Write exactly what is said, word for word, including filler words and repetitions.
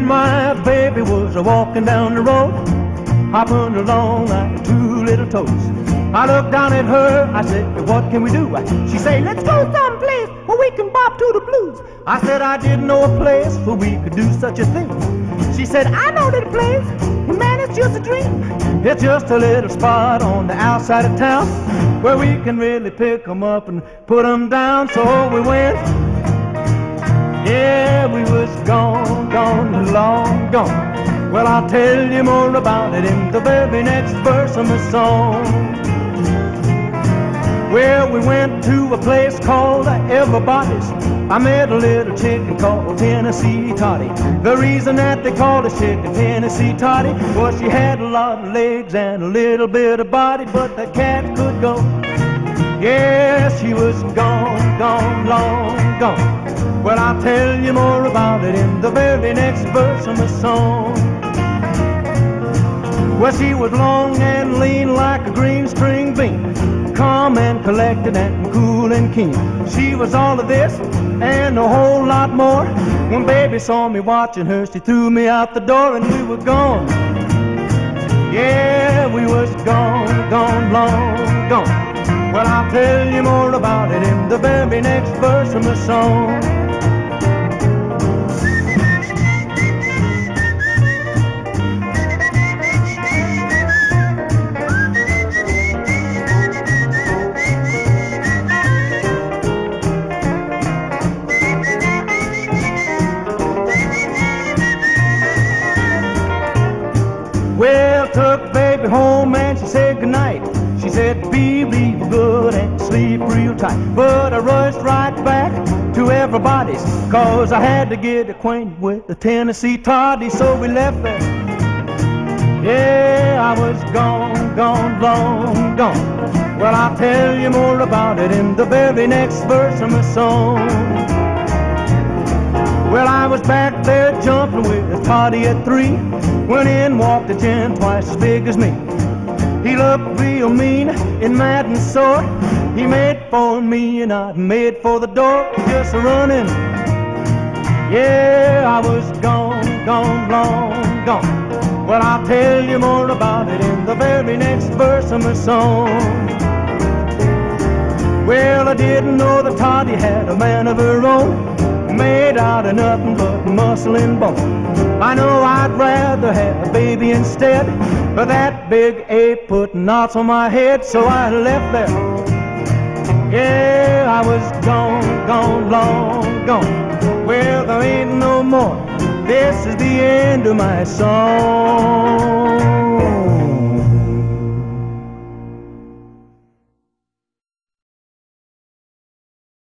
my baby was a walking down the road, hopping along like two little toes. I looked down at her, I said, what can we do? She said, let's go someplace where we can bop to the blues. I said, I didn't know a place where we could do such a thing. She said, I know that place, man, it's just a dream. It's just a little spot on the outside of town where we can really pick 'em up and put 'em down. So we went. Yeah, we was gone, gone, long gone. Well, I'll tell you more about it in the very next verse of my song. Well, we went to a place called Everybody's. I met a little chicken called Tennessee Toddy. The reason that they called her chicken Tennessee Toddy was she had a lot of legs and a little bit of body, but the cat could go. Yeah, she was gone, gone, long gone. Well, I'll tell you more about it in the very next verse of my song. Well, she was long and lean like a green string bean, calm and collected and cool and keen. She was all of this and a whole lot more. When baby saw me watching her, she threw me out the door and we were gone. Yeah, we was gone, gone, long gone. Well, I'll tell you more about it in the very next verse of my song. Well, took baby home and she said goodnight. She said be real good and sleep real tight. But I rushed right back to Everybody's, cause I had to get acquainted with the Tennessee Toddy. So we left there. Yeah, I was gone, gone, long gone. Well, I'll tell you more about it in the very next verse of my song. Well, I was back there jumping with Toddy at three, when in walked a gent twice as big as me. He looked real mean and mad and sore. He made for me and I made for the door, just running. Yeah, I was gone, gone, long gone. Well, I'll tell you more about it in the very next verse of my song. Well, I didn't know that Toddy had a man of her own, made out of nothing but muscle and bone. I know I'd rather have a baby instead, but that big ape put knots on my head, so I left there. Yeah, I was gone, gone, long gone. Well, there ain't no more. This is the end of my song.